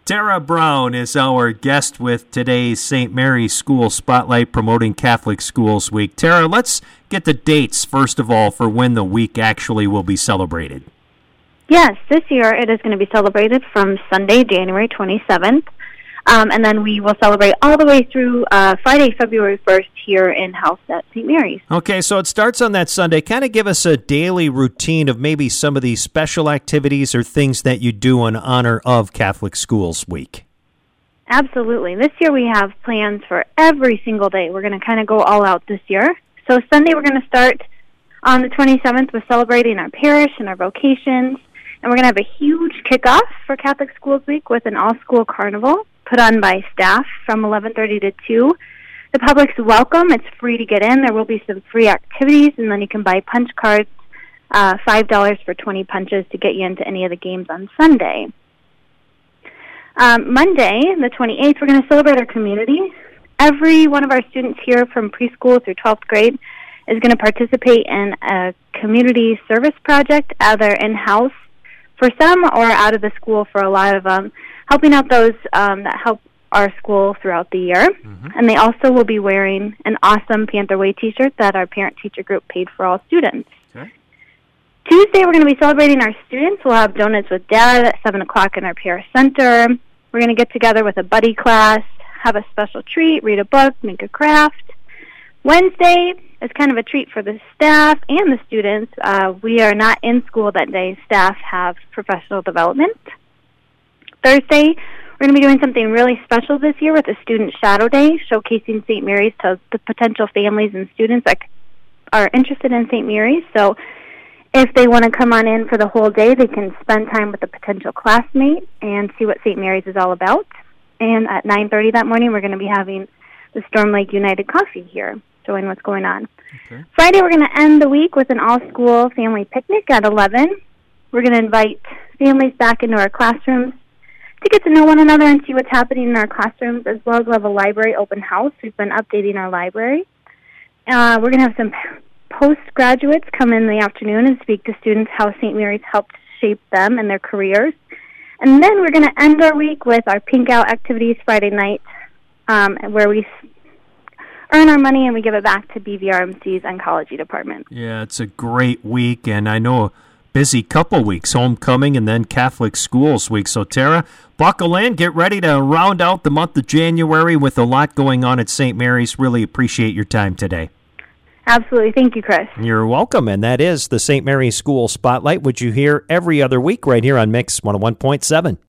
Tara Brown is our guest with today's St. Mary's School Spotlight promoting Catholic Schools Week. Tara, let's get the dates, first of all, for when the week actually will be celebrated. Yes, this year it is going to be celebrated from Sunday, January 27th, and then we will celebrate all the way through Friday, February 1st here in-house at St. Mary's. Okay, so it starts on that Sunday. Kind of give us a daily routine of maybe some of these special activities or things that you do in honor of Catholic Schools Week. Absolutely. This year we have plans for every single day. We're going to kind of go all out this year. So Sunday we're going to start on the 27th with celebrating our parish and our vocations. And we're going to have a huge kickoff for Catholic Schools Week with an all-school carnival put on by staff from 11:30 to 2. The public's welcome. It's free to get in. There will be some free activities, and then you can buy punch cards, $5 for 20 punches to get you into any of the games on Sunday. Monday, the 28th, we're going to celebrate our community. Every one of our students here from preschool through 12th grade is going to participate in a community service project, either in-house for some or out of the school for a lot of them, helping out those that help our school throughout the year. Mm-hmm. And they also will be wearing an awesome Panther Way t-shirt that our parent-teacher group paid for all students. Okay. Tuesday, we're going to be celebrating our students. We'll have Donuts with Dad at 7 o'clock in our parish center. We're going to get together with a buddy class, have a special treat, read a book, make a craft. Wednesday is kind of a treat for the staff and the students. We are not in school that day. Staff have professional development. Thursday, we're going to be doing something really special this year with a Student Shadow Day, showcasing St. Mary's to the potential families and students that are interested in St. Mary's. So if they want to come on in for the whole day, they can spend time with a potential classmate and see what St. Mary's is all about. And at 9:30 that morning, we're going to be having the Storm Lake United Coffee here, showing what's going on. Okay. Friday, we're going to end the week with an all-school family picnic at 11. We're going to invite families back into our classrooms to get to know one another and see what's happening in our classrooms, as well as we'll have a library open house. We've been updating our library. We're going to have some postgraduates come in the afternoon and speak to students how St. Mary's helped shape them and their careers. And then we're going to end our week with our Pink Out activities Friday night, where we earn our money and we give it back to BVRMC's oncology department. Yeah, it's a great week, and I know a busy couple weeks, homecoming and then Catholic Schools Week. So, Tara, buckle in, get ready to round out the month of January with a lot going on at St. Mary's. Really appreciate your time today. Absolutely. Thank you, Chris. You're welcome. And that is the St. Mary's School Spotlight, which you hear every other week right here on Mix 101.7.